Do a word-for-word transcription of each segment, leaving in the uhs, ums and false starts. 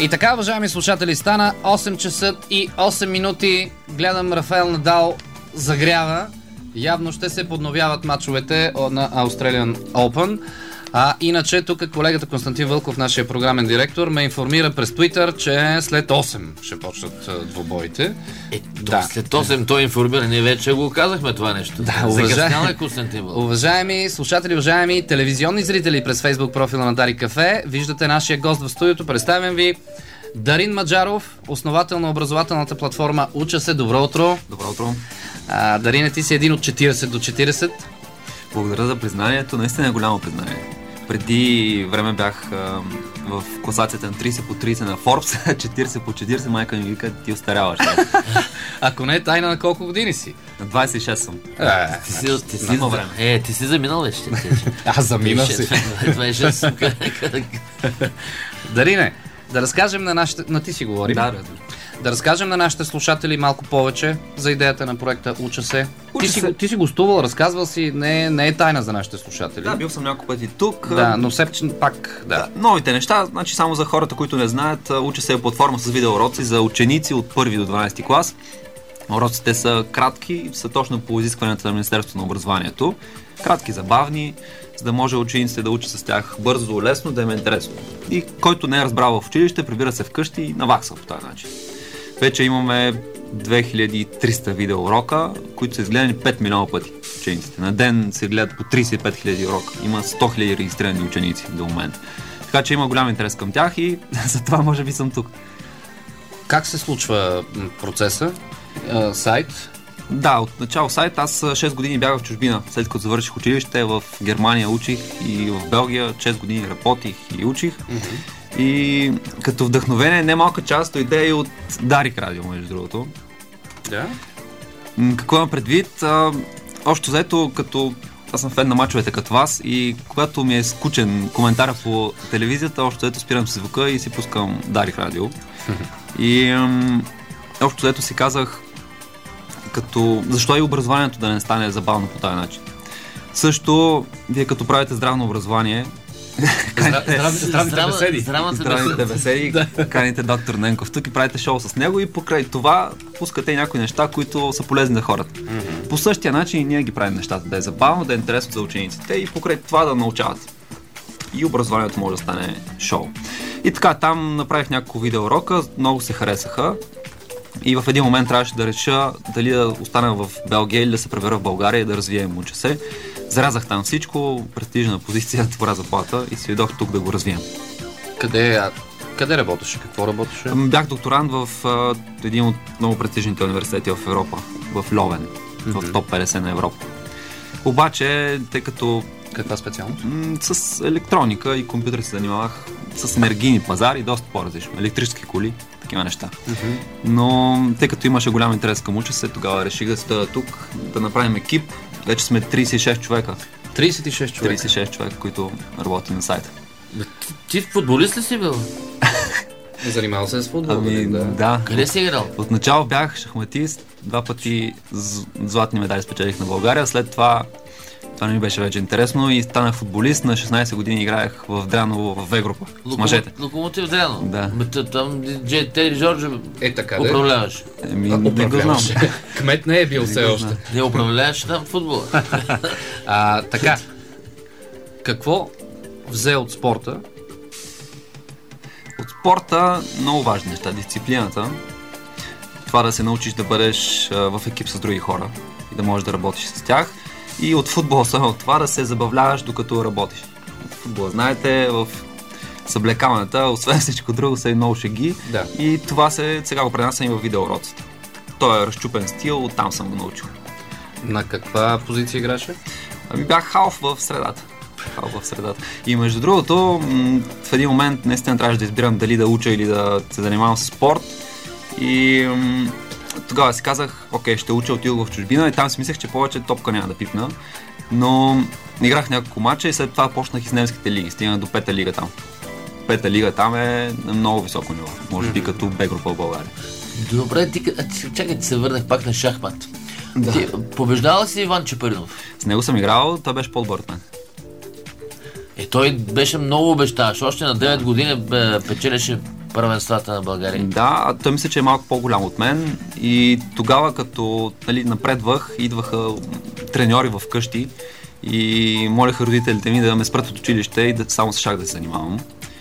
И така, уважаеми слушатели, стана осем часа и осем минути. Гледам Рафаел Надал загрява. Явно ще се подновяват мачовете на Australian Open. А иначе тук колегата Константин Вълков, нашия програмен директор, ме информира през Twitter, че след осем ще почнат двубоите. Е, да. След осем той информира, ние вече го казахме това нещо. Да, уважаеми, Константин Вълков. Уважаеми слушатели, уважаеми телевизионни зрители през Facebook профила на Дарик Кафе, виждате нашия гост в студиото. Представям ви Дарин Маджаров, основател на образователната платформа Уча се. Добро утро. Добро утро. А, Дарин, ти си един от четиридесет до четиридесет. Благодаря за признанието, наистина е голямо признание. Преди време бях а, в класацията на тридесет по тридесет на Forbes, четиридесет по четиридесет, майка ми вика, ти остаряваш. Ако не е тайна, на колко години си? На двадесет и шест съм. Е, ти си, ти си, време. Е, ти си заминал вече. Аз заминал си. двадесет и шест. Дарине, да разкажем на нашите... На ти си говори. Да, разбира. Да разкажем на нашите слушатели малко повече за идеята на проекта Уча се. Уча ти, се. Си, ти си гостувал, разказвал си, не, не е тайна за нашите слушатели. Да, бил съм няколко пъти тук. Да, но все пак, да. да. Новите неща, значи само за хората, които не знаят, Уча се е платформа с видеоуроци за ученици от първи до дванадесети клас. Уроците са кратки и са точно по изискванията на Министерството на образованието. Кратки, забавни, за да може учениците да учат с тях бързо, лесно, да им е интересно. И който не е разбрал в училище, прибира се вкъщи и навакса по този начин. Вече имаме две хиляди и триста видеоурока, които са изгледани пет милиона пъти учениците. На ден се гледат по тридесет и пет хиляди урока. Има сто хиляди регистрирани ученици до момента. Така че има голям интерес към тях и затова може би съм тук. Как се случва процеса? А, сайт? Да, от начало сайт. Аз шест години бях в чужбина. След като завърших училище, в Германия учих и в Белгия шест години работих и учих. Mm-hmm. И като вдъхновение, немалка част дойде и от Дарик Радио, между другото. Да? Какво имам предвид? А, общо взето, като аз съм фен на мачовете като вас и когато ми е скучен коментар по телевизията, общо взето спирам си звука и си пускам Дарик Радио. И ам, общо взето си казах, като защо и образованието да не стане забавно по този начин. Също, вие като правите здравно образование, здравните беседи. Здравните беседи, каните доктор Ненков тук и правите шоу с него и покрай това пускате някои неща, които са полезни за хората. Mm-hmm. По същия начин ние ги правим нещата, да е забавно, да е интересно за учениците и покрай това да научават. И образованието може да стане шоу. И така, там направих няколко видеоурока, много се харесаха. И в един момент трябваше да реша дали да остана в Белгия или да се пребера в България и да развием Уча се. Зарязах там всичко, престижна позиция, добра заплата и си дойдох тук да го развием. Къде, а, къде работеше? Какво работеше? Бях докторант в а, един от много престижните университети в Европа, в Ловен, mm-hmm. в топ петдесет на Европа. Обаче, тъй като... Каква специалност? М- с електроника и компютър се занимавах, с енергийни пазари, доста по-различно. Електрически коли, такива неща. Mm-hmm. Но тъй като имаше голям интерес към Уча се, тогава реших да стоя тук, да направим екип. Вече сме тридесет и шест човека. тридесет и шест човека? тридесет и шест човека, които работят на сайта. Ти футболист ли си бил? Занимавал се с футбол? Ами, да. да. Къде си играл? Отначало бях шахматист, два пъти златни медали спечелих на България, след това това не ми беше вече интересно и станах футболист. На шестнадесет години играех в Дряново, в В-група, с мъжете. Локомотив Дряново? Да. Там Тери Жорджи е, така, управляваш. Еми, не го знам. Кмет не е бил все още. Не управляваш там футбола. а, така, какво взе от спорта? От спорта много важни неща. Дисциплината. Това да се научиш да бъдеш а, в екип с други хора и да можеш да работиш с тях. И от футбола само от това да се забавляваш докато работиш. От футбола, знаете, в съблекаването, освен всичко друго, са и много шеги. Да. И това се, сега го пренасям и в видеоуроците. Той е разчупен стил, там съм го научил. На каква позиция играше? Ами бях халф в средата. Халф в средата. И между другото, в един момент наистина трябваше да избирам дали да уча или да се занимавам с спорт. И тогава си казах, окей, ще уча, отидох в чужбина и там си мислех, че повече топка няма да пипна. Но играх няколко мача и след това почнах и с немските лиги. Стигнах до пета лига там. Пета лига там е на много високо ниво. Може би като Б-група в България. Добре, ти, чакай, ти се върнах пак на шахмат. Да. Ти побеждава си Иван Чепаринов? С него съм играл, той беше по-добър от мен. Е, той беше много обещаващ. Още на девет години печелеше първенствата на България. Да, а той мисля, че е малко по-голям от мен и тогава като нали, напредвах, идваха треньори в къщи и молеха родителите ми да ме спрат от училище и да само с шах да се занимавам.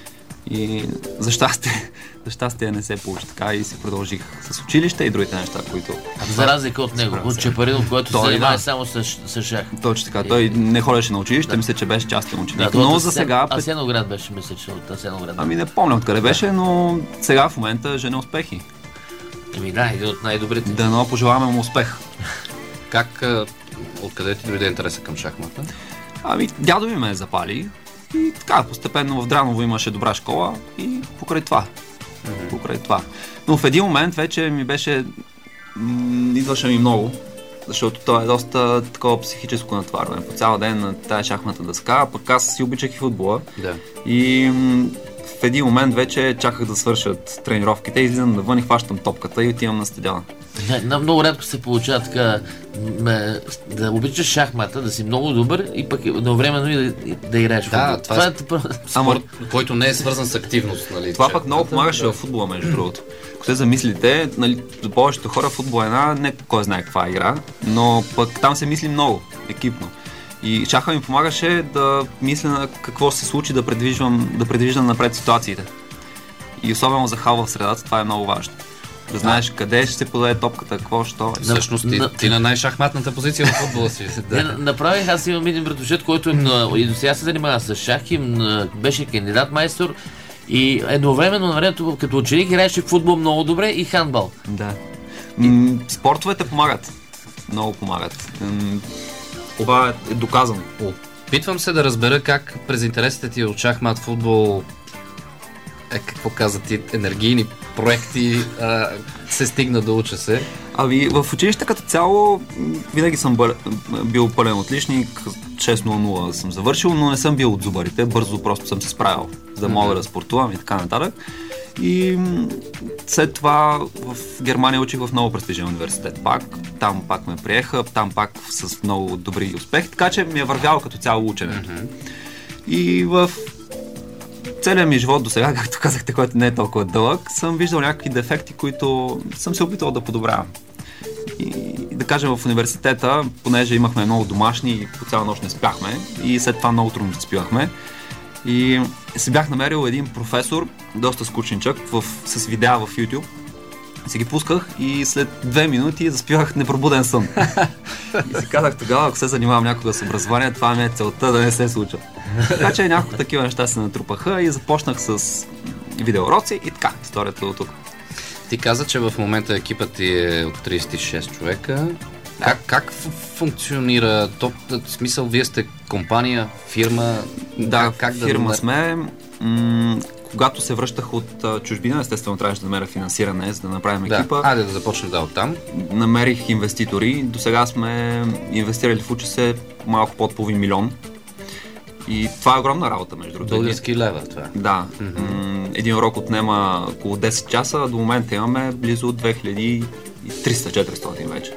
И за щастие, за щастие не се получи така и се продължих с училище и другите неща, които... За разлика от него, от Чепаринов, който се занимава да. само с, с шах. Точно така, той не ходеше на училище, да. мисля, че беше частен ученик. Да, но за сега... Асеноград беше, мисля, че от Асеноград. Ами не помня откъде беше, но сега в момента жени успехи. Еми да, един от най-добрите. Да, но пожелаваме му успех. Как, откъде ти дойде интереса към шахмата? Ами дядо ми ме запали. И така, постепенно в Драново имаше добра школа и покрай това. Mm-hmm. Покрай това. Но в един момент вече ми беше... М- идваше ми много, защото то е доста такова психическо натварване. По цял ден на тая шахмата дъска, а пък аз си обичах и футбола. Да. И м- в един момент вече чаках да свършат тренировките, излизам навън и хващам топката и отивам на стадиона. На много рядко се получава така ме, да обичаш шахмата, да си много добър и пък едновременно и да, и да играеш да, футбол. Това, това е спорт, Ама... който не е свързан с активност. Нали, това че... пък много помагаше да. в футбола, между другото. Ако се замислите, нали, за повечето хора футбол е една не кой знае каква игра, но пък там се мисли много, екипно. И шаха ми помагаше да мисля на какво се случи, да предвиждам, да предвиждам напред ситуациите. И особено за хал в средата, това е много важно. Да знаеш а. къде ще се подаде топката, какво, що. Всъщност ти, ти на най-шахматната позиция в футбола си. Да. Не, направих, аз имам един братовчет, който е на, и до сега се занимава с шах и на, беше кандидат майстор и едновременно на времето като ученик играеше футбол много добре и хандбал. Да. М- спортовете помагат. Много помагат. М- това е доказано. Опитвам се да разбера как през интересите ти от шахмат, футбол, е, какво каза ти, енергийни проекти а, се стигна да уча се. Ами в училище като цяло винаги съм бъл, бил пълен отличник, шест нула нула съм завършил, но не съм бил от зубарите, бързо просто съм се справил, за да мога mm-hmm. да спортувам и така нататък. И след това в Германия учих в много престижен университет пак, там пак ме приеха, там пак с много добри успехи, така че ми е вървяло като цяло ученето. Mm-hmm. И в целият ми живот до сега, както казахте, който не е толкова дълъг, съм виждал някакви дефекти, които съм се опитал да подобрявам. И да кажем в университета, понеже имахме много домашни и по цяла нощ не спяхме и след това много трудно заспивахме. И се бях намерил един професор, доста скучничък, в, с видеа в YouTube. Си ги пусках и след две минути заспивах непробуден сън. И си казах тогава, ако се занимавам някога с образование, това ми е целта да не се случва. Така че няколко такива неща се натрупаха и започнах с видеоуроци и така, историята до тук. Ти каза, че в момента екипът ти е от трийсет и шест човека. Да. Как, как функционира? То, в смисъл, вие сте компания, фирма? Да, как фирма да сме. М- когато се връщах от а, чужбина, естествено трябваше да намеря финансиране, за да направим да. екипа. Айде да започнем да оттам. Намерих инвеститори. До сега сме инвестирали в УЧС малко под половин милион. И това е огромна работа, между другото. Български лева, това. Да. Mm-hmm. Един урок отнема около десет часа, а до момента имаме близо две хиляди и триста до четиристотин вече.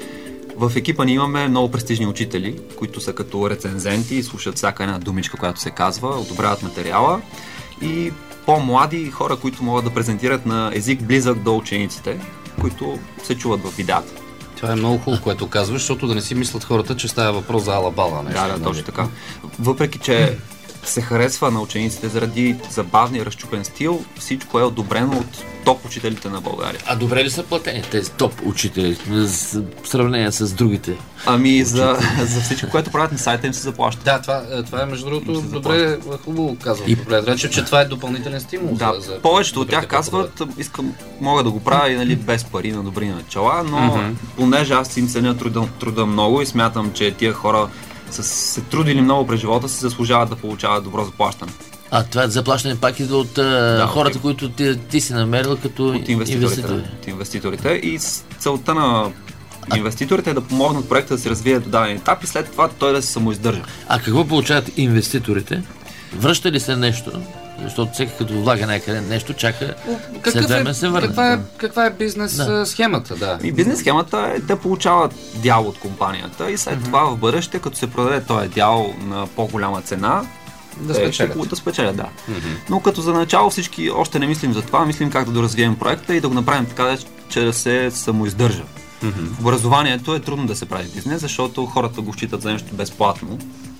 В екипа ни имаме много престижни учители, които са като рецензенти и слушат всяка една думичка, която се казва, одобряват материала и по-млади хора, които могат да презентират на език близък до учениците, които се чуват в видеята. Това е много хубаво, което казваш, защото да не си мислят хората, че става въпрос за ала-бала. Да, да, точно така. Въпреки, че се харесва на учениците заради забавния разчупен стил, всичко е одобрено от топ учителите на България. А добре ли са платени тези топ учители в сравнение с другите? Ами за, за всичко, което правят на сайта им се заплаща. Да, това, това е между другото добре, хубаво казвам. И добре, че това е допълнителен стимул. Да, за, за повечето от тях казват, искам, мога да го правя и нали, без пари на добри начала, но mm-hmm. понеже аз им ценя труда, труда много и смятам, че тия хора са се трудили много през живота си, заслужават да получават добро заплащане. А това е заплащане пак и от да, хората, okay. които ти, ти си намерил като от инвеститорите, инвеститори. От инвеститорите. И целта на инвеститорите е да помогнат проекта да се развие до даден етап и след това той да се самоиздържа. А какво получават инвеститорите? Връща ли се нещо? Защото всеки като влага някъде нещо, чака след време се върне. Каква е, каква е бизнес да. схемата? Да. И бизнес схемата е да получават дял от компанията и след mm-hmm. това в бъдеще, като се продаде този дял на по-голяма цена, Да Те спечелят. ще- Да спечелят, да. Мгм. Но като за начало всички още не мислим за това, мислим как да доразвием проекта и да го направим така, че да се самоиздържа. Мгм. В образованието е трудно да се прави бизнес, защото хората го считат за нещо безплатно.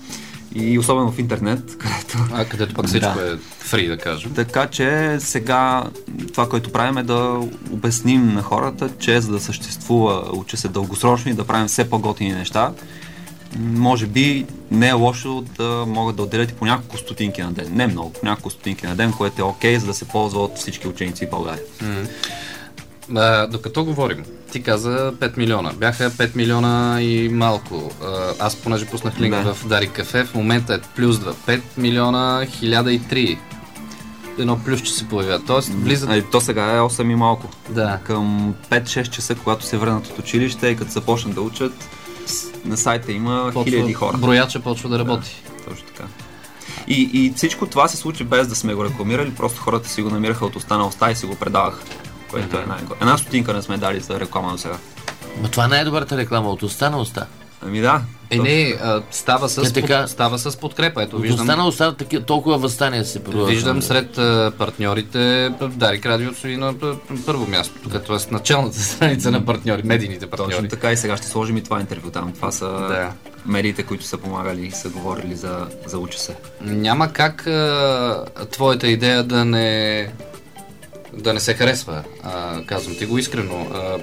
И особено в интернет, където... А където пък всичко Да. е фри, да кажем. Така че сега това, което правим е да обясним на хората, че за да съществува учи се дългосрочно и да правим все по-готини неща, може би не е лошо да могат да отделят и по няколко стотинки на ден. Не много, по няколко стотинки на ден, което е окей, за да се ползва от всички ученици в България. М. А, докато говорим, ти каза пет милиона. Бяха пет милиона и малко. А, аз понеже пуснах линк Да. в Дарик Кафе, в момента е плюс два. пет милиона хиляда и три. Едно плюсче се появява. Тоест влизат... А, и то сега е осем и малко. Да. Към пет-шест часа, когато се върнат от училище и като започнат да учат, на сайта има Почва, хиляди хора. брояча почва да работи. Точно така. И, и всичко това се случи без да сме го рекламирали, просто хората си го намираха от уста на уста и си го предаваха. Което е най-горе. Една стотинка не сме дали за реклама до сега. Ма това е най-добрата реклама, от уста на уста. Ами да. Е, не, а, става, с, Е, така. под, става с подкрепа. Ето, От виждам, уста на уста таки- толкова възстания се продължава. виждам сред а, партньорите Дарик Радио стои на п- първо място. Тук, т.е. началната страница на партньори, медийните Точно партньори. така и сега ще сложим и това интервю там. Това са Да. медиите, които са помагали и са говорили за, за учи се. Няма как а, твоята идея да не да не се харесва. А, казвам ти го искрено. А,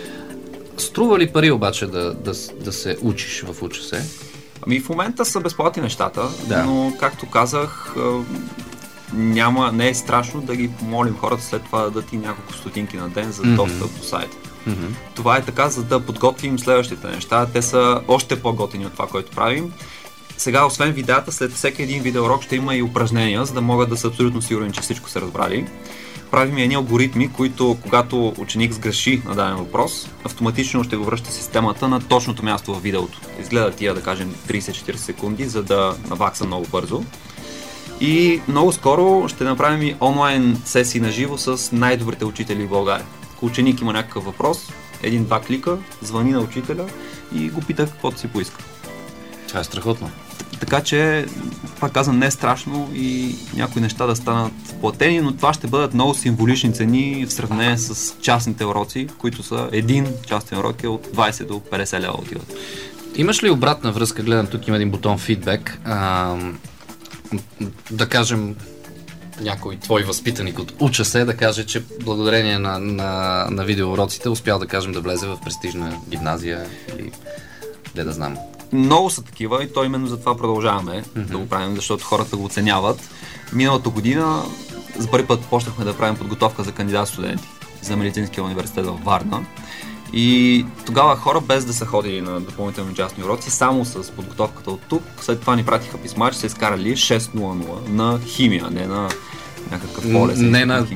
струва ли пари обаче да, да, да се учиш в учи се? Ами в момента са безплатни нещата, Да. но както казах, а, няма, не е страшно да ги помолим хората след това да дадат и няколко стотинки на ден за Мгм. достъп до сайта. Mm-hmm. Това е така, за да подготвим следващите неща. Те са още по-готини от това, което правим. Сега, освен видеята, след всеки един видеоурок ще има и упражнения, за да могат да са абсолютно сигурни, че всичко са разбрали. Правим и едни алгоритми, които, когато ученик сгреши на даден въпрос, автоматично ще го връща системата на точното място в видеото. Изгледа тия, да кажем, трийсет-четирийсет секунди, за да навакса много бързо. И много скоро ще направим и онлайн сесии на живо с най-добрите учители в България. Ако ученик има някакъв въпрос, един-два клика, звъни на учителя и го пита каквото си поиска. Това е страхотно. Така че, пак казвам, не е страшно и някои неща да станат платени, но това ще бъдат много символични цени в сравнение с частните уроци, които са един частен урок е от двайсет до петдесет лева отиват. Имаш ли обратна връзка? Гледам, тук има един бутон фидбек. А, да кажем, някой твой възпитаник от Уча се да каже, че благодарение на, на, на видеоуроците успял да кажем да влезе в престижна гимназия или де да знам. Много са такива и то именно за това продължаваме mm-hmm. да го правим, защото хората го оценяват. Миналата година за първи път почнахме да правим подготовка за кандидат студенти за Медицинския университет във Варна. И тогава хора, без да са ходили на допълнителни частни уроци, само с подготовката от тук, след това ни пратиха писма, че са изкарали шест нула нула на химия, не на някакъв по-лесен. Не на,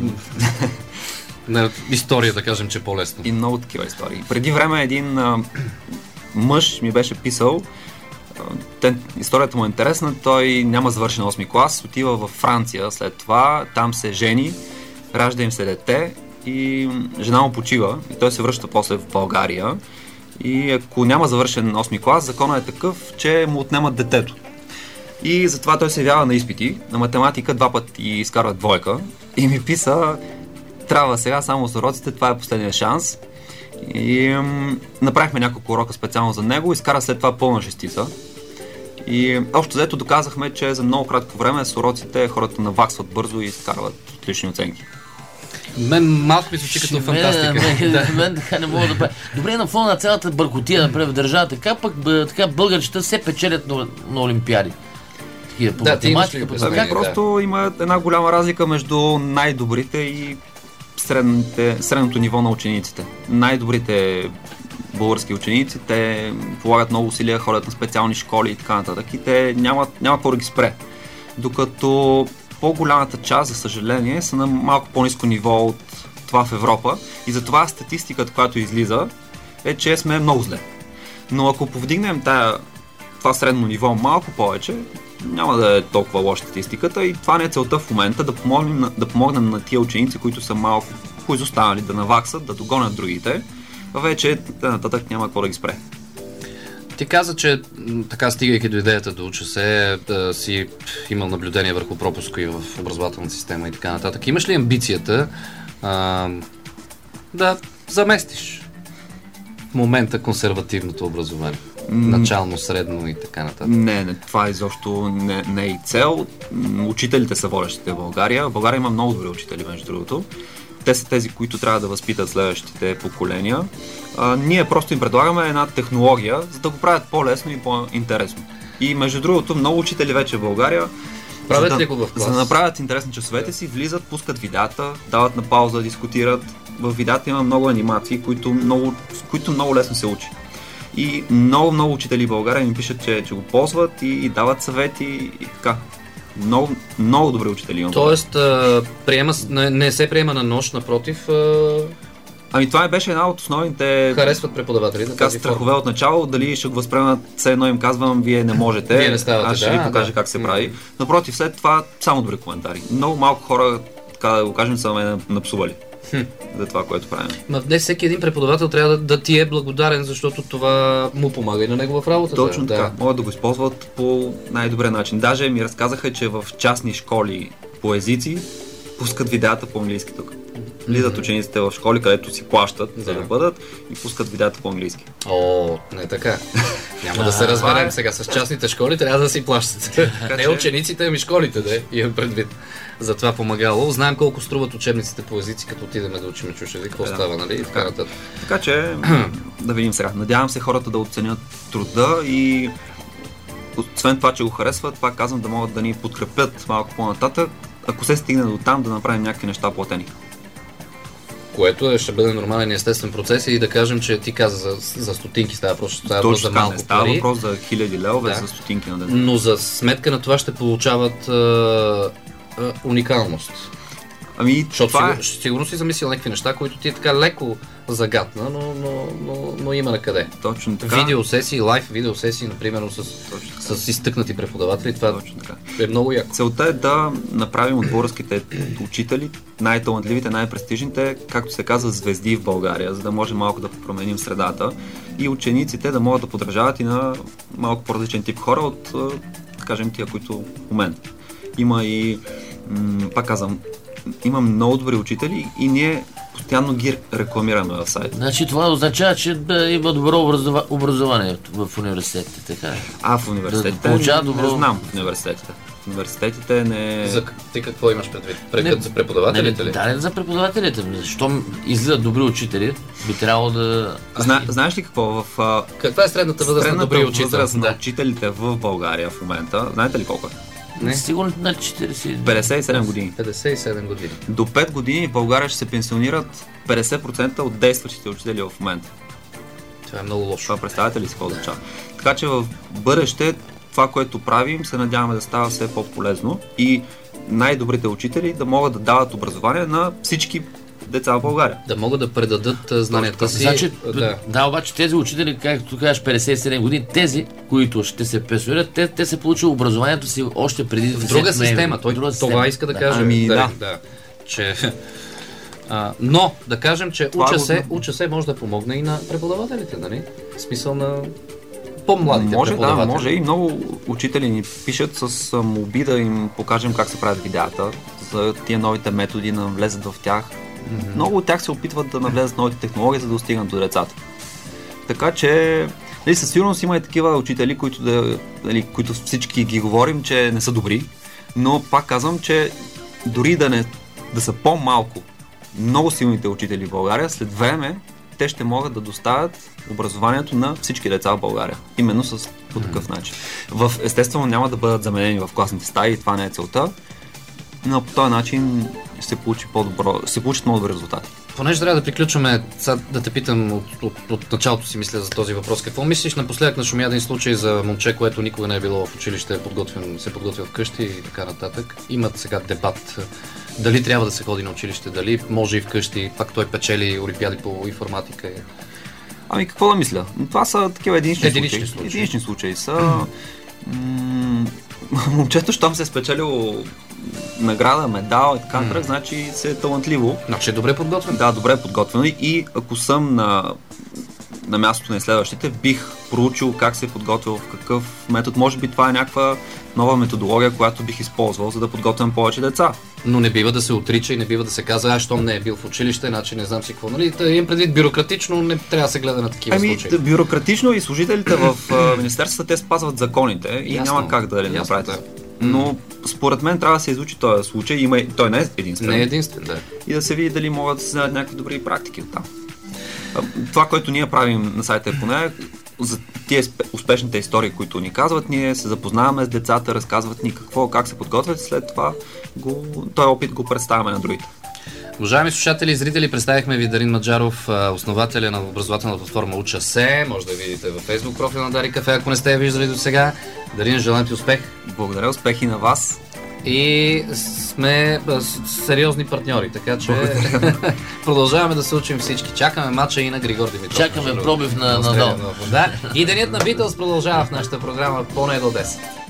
на история, да кажем, че е по-лесно. И много такива истории. Преди време един а, мъж ми беше писал, а, те, историята му е интересна, той няма завършен осми клас, отива във Франция след това, там се жени, ражда им се дете и жена му почива и той се връща после в България и ако няма завършен осми клас, законът е такъв, че му отнемат детето. И затова той се явява на изпити, на математика два пъти изкарва двойка и ми писа: трябва сега само с уроците, това е последния шанс. И м- направихме няколко урока специално за него, изкара след това пълна шестица. И общо взето доказахме, че за много кратко време с уроците хората наваксват бързо и изкарват отлични оценки. Мен малко ми звучи като фантастика. Мен, да. мен така не мога да правя. Добре, на фона на цялата бъркотия например, в държавата, така пък б, така българчета се печелят на, на олимпиади. Такива, по Да, ти имаш ли математика, по представление? Ами, просто има една голяма разлика между най-добрите и средните, средното ниво на учениците. Най-добрите български ученици, те полагат много усилия, ходят на специални школи и така нататък и те нямат, няма какво да ги спре. Докато по-голямата част, за съжаление, са на малко по-ниско ниво от това в Европа и затова статистиката, която излиза, е, че сме много зле. Но ако повдигнем тая, това средно ниво малко повече, няма да е толкова лоша статистиката и това не е целта в момента, да помогнем на, да помогнем на тия ученици, които са малко поизостанали, да наваксат, да догонят другите, вече нататък няма какво да ги спре. Ти каза, че м, така стигайки до идеята да уча се, да си имал наблюдение върху пропуска и в образователната система и така нататък. Имаш ли амбицията а, да заместиш в момента консервативното образование? Начално, средно и така нататък. Не, не, това изобщо не, не е и цел. М, Учителите са водещите в България. В България има много добри учители, между другото. Те са тези, които трябва да възпитат следващите поколения. А, ние просто им предлагаме една технология, за да го правят по-лесно и по-интересно. И между другото, много учители вече в България, Правят за ли да, го в клас? за да направят интересни часовете си, влизат, пускат видеята, дават на пауза, дискутират. В видеята има много анимации, които много, които много лесно се учи. И много, много учители в България ми пишат, че, че го ползват и, и дават съвети и така. Много, много добри учители имам. Тоест, а, приема, с- не, не се приема на нож, напротив, а, Ами това беше една от основните харесват преподавателите. така тази страхове форма. от начало, дали ще го възприемат, все едно им казвам, вие не можете, Вие не ставате, аз ще да, ви покажа да. как се М. прави. Напротив, след това само добри коментари. Много малко хора, така да го кажем, са ме напсували за това, което правим. Ма днес всеки един преподавател трябва да, да ти е благодарен, защото това му помага и на него в работата. Точно да. така. Могат да го използват по най-добрия начин. Даже ми разказаха, че в частни школи по езици пускат видеята по английски тук. Влизат учениците в школи, където си плащат, за Да. да бъдат, и пускат видеята по английски. О, не така. Няма да се разберем сега с частните школи, трябва да си плащат. Не че- учениците, ами школите, да имам предвид. За това помагало. Знаем колко струват учебниците по езици, като отидем да учим чуж език, какво Да. става, нали? И така нататък. Така че, да видим сега. Надявам се хората да оценят труда и освен това, че го харесват, пак казвам, да могат да ни подкрепят малко по-нататък, ако се стигне до там, да направим някакви неща платени. Което е, ще бъде нормален и естествен процес и да кажем, че ти каза за, за стотинки става просто става въпрос за така, малко не става пари. въпрос за хиляди левове, Да. за стотинки на ден. Но за сметка на това ще получават а, а, уникалност. Ами, Защото това сигур, сигурно си замислил някакви неща, които ти е така леко загатна, но, но, но, но има на къде. е точно така. Видеосесии, лайв видеосесии, например, с, Точно така. с изтъкнати преподаватели, това Точно така. е много яко. Целта е да направим от българските учители най-талантливите, най-престижните, както се казва, звезди в България, за да може малко да променим средата и учениците да могат да подражават и на малко по-различен тип хора от, а, да кажем, тия, които у мен. Има и, м- пак казвам, има много добри учители и ние постоянно ги рекламираме в сайта. Значи това означава, че да има добро образова... образование в университетите, така е. А в университетите Да получава не, добро- не знам в университетите. В университетите не... За, ти какво имаш предвид? Прекът Не, за преподавателите не, ли? да, не за преподавателите. Защо излизат добри учители, би трябвало да... Зна, знаеш ли какво? В а, Каква е средната възраст на средната добри учители? възраст на Да. учителите в България в момента, знаете ли колко е? Не. Сигурно на четирийсет. петдесет и седем години. петдесет и седем години. До пет години в България ще се пенсионират петдесет процента от действащите учители в момента. Това е много лошо. Това представяте ли си какво означава? Така че в бъдеще това, което правим, се надяваме да става все по-полезно и най-добрите учители да могат да дават образование на всички деца в България. Да могат да предадат а, знанията си. Значи, да. да, обаче тези учители, както кажеш, петдесет и седем години, тези, които ще се пенсионират, те, те са получили образованието си още преди В друга десет ноември. система. Той В друга това система. иска да, Да. каже. Ами, да, да. да. Че, а, но, да кажем, че Това уча го се, знам. уча се може да помогне и на преподавателите, нали? В смисъл на по-младите Може, да, преподаватели. може и много учители ни пишат с а, молби да им покажем как се правят видеята, за тия новите методи да навлезат в тях. Mm-hmm. Много от тях се опитват да навлезат в новите технологии, за да достигнат до децата. Така че, нали, със сигурност има и такива учители, които, да, нали, които всички ги говорим, че не са добри, но пак казвам, че дори да, не, да са по-малко много силните учители в България, след време те ще могат да доставят образованието на всички деца в България. Именно с по такъв начин. В, естествено няма да бъдат заменени в класните стаи, това не е целта, но по този начин ще се получи по-добро, ще се получат много добри резултати. Понеже трябва да приключваме, сега да те питам от, от, от началото си мисля за този въпрос. Какво мислиш напоследък на шумя един случай за момче, което никога не е било в училище, подготвен, се подготвя вкъщи и така нататък? Имат сега дебат дали трябва да се ходи на училище, дали може и вкъщи, пак той печели олимпиади по информатика. Ами какво да мисля? Това са такива единични, Единични случаи. случаи. Единични случаи са. М- Момчето, щом се е спечелило награда, медал и така нататък, значи се е талантливо. Значи е добре подготвен. Да, добре подготвено и ако съм на, на мястото на изследващите, бих проучил как се е подготвил, в какъв метод. Може би това е някаква нова методология, която бих използвал, за да подготвям повече деца. Но не бива да се отрича и не бива да се казва, а щом не е бил в училище, значи не знам си какво. Нали? Та, имам предвид бюрократично, не трябва да се гледа на такива ами, случаи. Бюрократично и служителите в министерствата, те спазват законите и Ясно. няма как да не Ясно, направят. да. Но според мен трябва да се изучи този случай. Има, той не е единствен. Не е единствен, да. И да се види дали могат да се знаят някакви добри практики от там. Това, което ние правим на сайта е поне, за тия успешните истории, които ни казват, ние се запознаваме с децата, разказват ни какво, как се подготвят, след това го, този опит го представяме на другите. Уважаеми слушатели и зрители, представихме ви Дарин Маджаров, основателя на образователна платформа Уча се. Може да я видите във Facebook профила на Дари Кафе, ако не сте я виждали до сега. Дарин, желаем ти успех. Благодаря, успехи на вас. И сме сериозни партньори, така че продължаваме да се учим всички. Чакаме мача и на Григор Димитров. Чакаме пробив на Надал. Да. И денят на Битълс продължава в нашата програма поне до десет.